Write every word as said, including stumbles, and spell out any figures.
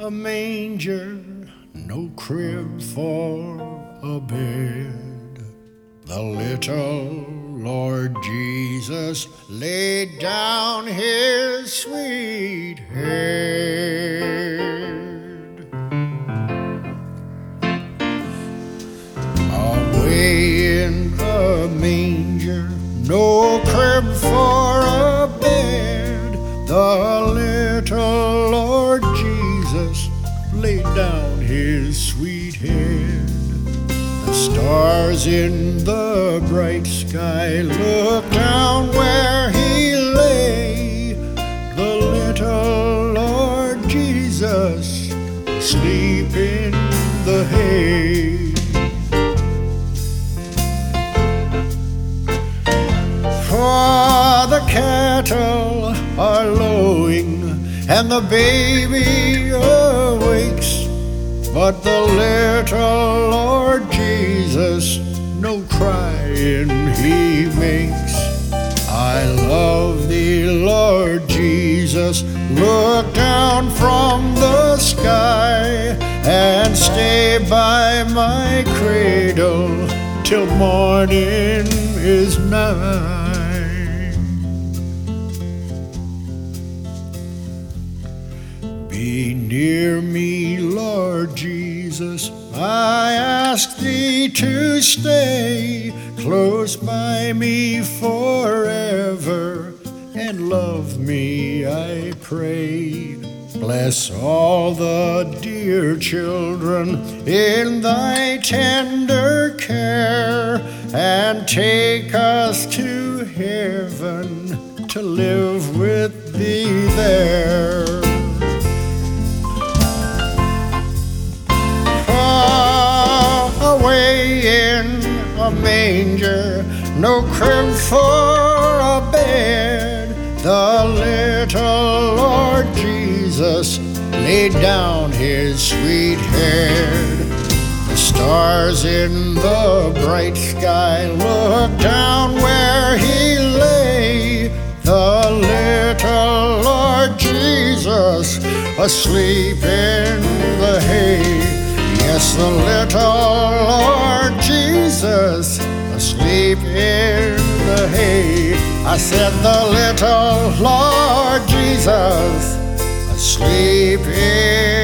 a manger, no crib for a bed. The little Lord Jesus laid down his sweet head. Away in a manger, no crib for a bed. The little Lord Jesus laid down his sweet head. The stars in the bright sky looked down where he lay. The little Lord Jesus asleep in the hay. For the cattle are lowing and the baby awakes, but the little Lord Jesus no crying he makes. I love thee, Lord Jesus, look down from the sky and stay by my cradle till morning is nigh. Be near me, Lord Jesus, I ask thee to stay close by me forever, and love me, I pray. Bless all the dear children in thy tender care, and take us to heaven to live with thee there. A manger, no crib for a bed. The little Lord Jesus laid down his sweet head. The stars in the bright sky looked down where he lay. The little Lord Jesus asleep in the hay. Yes, the little Lord Jesus asleep in the hay. I said the little Lord Jesus asleep in